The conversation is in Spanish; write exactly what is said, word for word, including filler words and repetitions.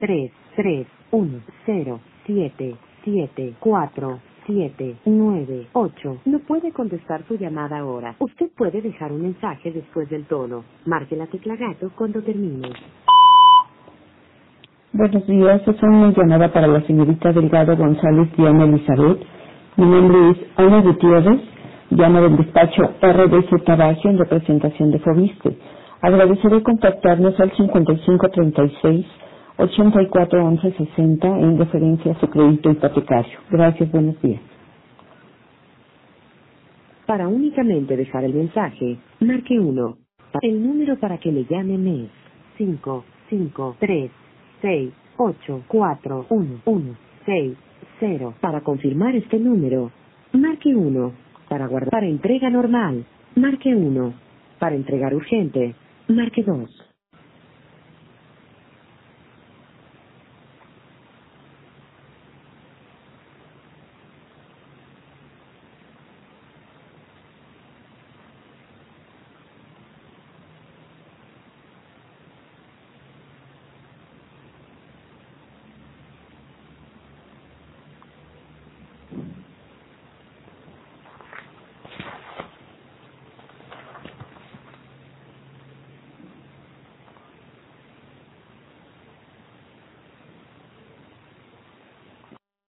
tres, tres, uno, cero, siete, siete, cuatro, siete, nueve, ocho. No puede contestar su llamada ahora. Usted puede dejar un mensaje después del tono. Marque la tecla gato cuando termine. Buenos días, es una llamada para la señorita Delgado González Diana Elizabeth. Mi nombre es Ana Gutiérrez, llamo del despacho R D Z Bajo en representación de Fobiste. Agradeceré contactarnos al cincuenta y cinco treinta y seis, ochenta y cuatro once sesenta en referencia a su crédito hipotecario. Gracias, buenos días. Para únicamente dejar el mensaje, marque uno. El número para que le llamen es cinco, cinco, tres, seis, ocho, cuatro, uno, uno, seis, cero. Para confirmar este número, marque uno. Para guardar para entrega normal, marque uno. Para entregar urgente, marque dos.